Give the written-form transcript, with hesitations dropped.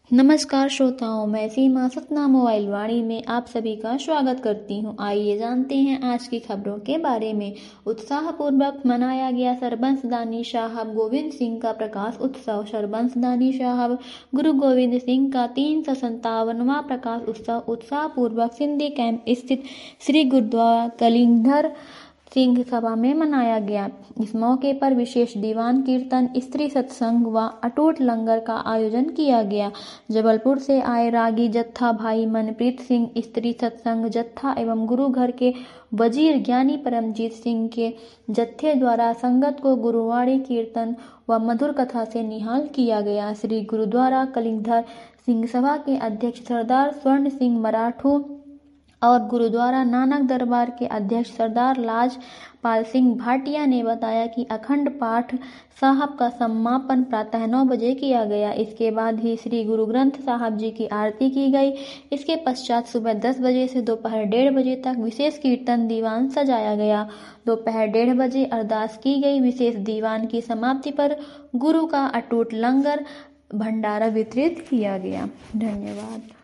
नमस्कार श्रोताओं, मैं सीमा सतनाम मोबाइल वाणी में आप सभी का स्वागत करती हूं। आइए जानते हैं आज की खबरों के बारे में। उत्साहपूर्वक मनाया गया सरबंसदानी साहब गोविंद सिंह का प्रकाश उत्सव। सरबंसदानी साहब गुरु गोविंद सिंह का 357वां प्रकाश उत्सव उत्साहपूर्वक सिंधी कैंप स्थित श्री गुरुद्वारा कलिंधर सिंह सभा में मनाया गया। इस मौके पर विशेष दीवान कीर्तन, स्त्री सत्संग व अटूट लंगर का आयोजन किया गया। जबलपुर से आए रागी जत्था भाई मनप्रीत सिंह, स्त्री सत्संग जत्था एवं गुरु घर के वजीर ज्ञानी परमजीत सिंह के जत्थे द्वारा संगत को गुरुवाणी कीर्तन व मधुर कथा से निहाल किया गया। श्री गुरुद्वारा कलिंधर सिंह सभा के अध्यक्ष सरदार स्वर्ण सिंह मराठू और गुरुद्वारा नानक दरबार के अध्यक्ष सरदार लाजपाल सिंह भाटिया ने बताया कि अखंड पाठ साहब का समापन प्रातः 9 बजे किया गया। इसके बाद ही श्री गुरु ग्रंथ साहब जी की आरती की गई। इसके पश्चात सुबह 10 बजे से दोपहर 1:30 बजे तक विशेष कीर्तन दीवान सजाया गया। दोपहर 1:30 बजे अरदास की गई। विशेष दीवान की समाप्ति पर गुरु का अटूट लंगर भंडारा वितरित किया गया। धन्यवाद।